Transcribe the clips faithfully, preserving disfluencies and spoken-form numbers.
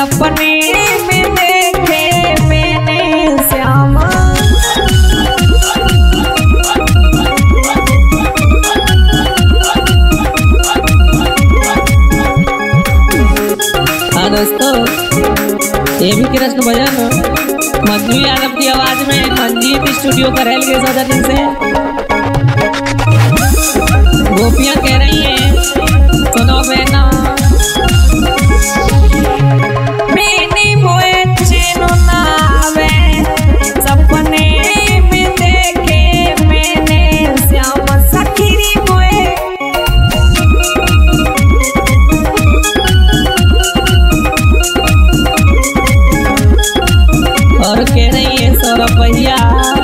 सपने में देखे मैंने श्याम। हाँ दोस्तों, ये भी कृष्ण भजन मंजू यादव की आवाज में मंजीत स्टूडियो करेल के सदर से गोपियां कह रही हैं, सुनो बेना। मैंने मोए चैन ना आवे, सपने में देखे मैंने श्याम सखीरी मोए। और कह रही है सौरभ भैया,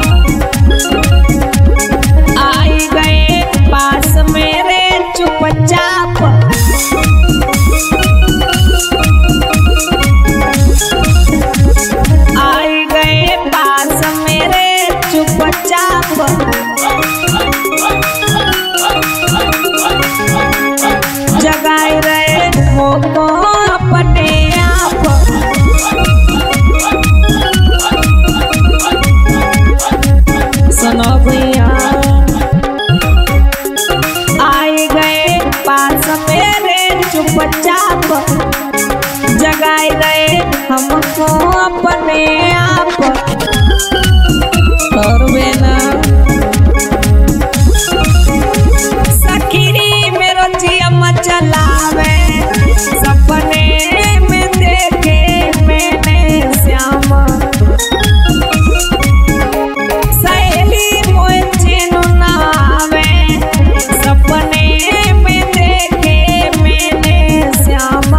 आई गए पास मेरे चुपचाप, आई गए पास मेरे चुपचाप, जगाए रहे मोको अपने आप। सुनो भैया, आए गए पास मेरे चुपचाप, जगाए रहे हमको अपने आप। और बेना सखीरी मेरो जियम चलावे, सपने में देखे मैंने श्याम। सपने में देखे मैंने श्याम।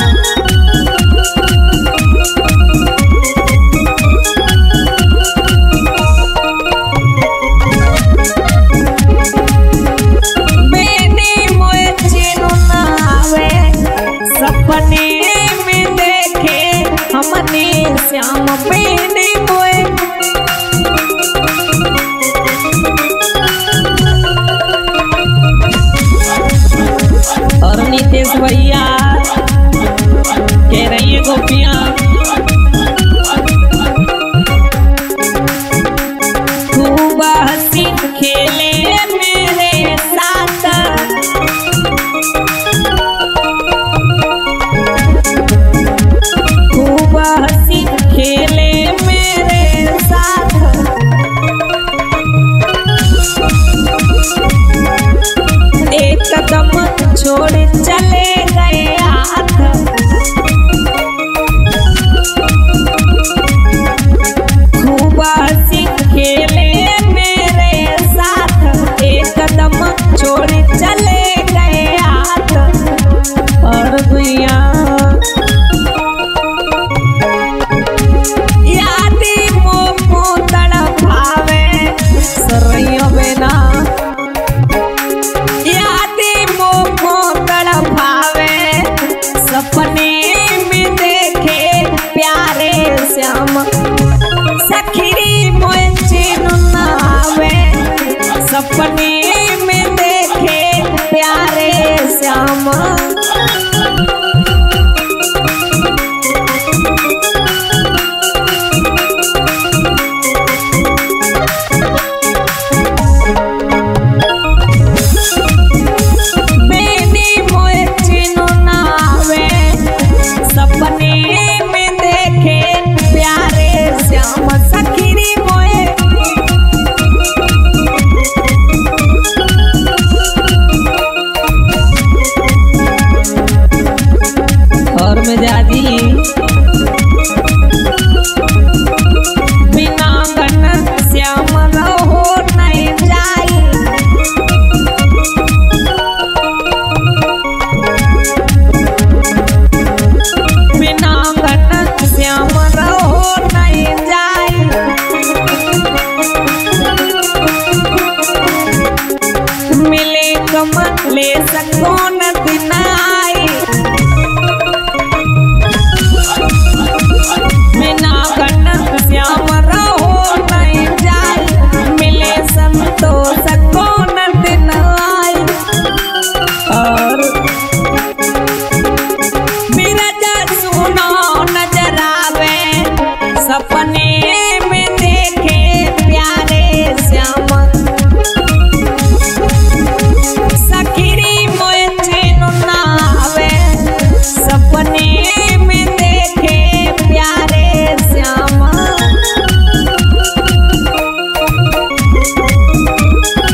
मैंने मोए चैन ना आवे, सपने में देखे हमने श्याम। मैंने मोए और नीतीश भैया कह रही है गोपियां, खूब हंसी खेले मेरे साथ, खूब हंसी खेले मेरे साथ, एक कदम छोड़ चले गए हाथ, खूब हंसी खेले मेरे साथ, एक कदम छोड़ चले गए हाथ। और भैया यादी मोको तड़पावे, सरैया बेना सपने में देखे प्यारे श्याम। सखीरी मोए चैन ना आवे, सपने में देखे प्यारे श्याम। और मिजाजी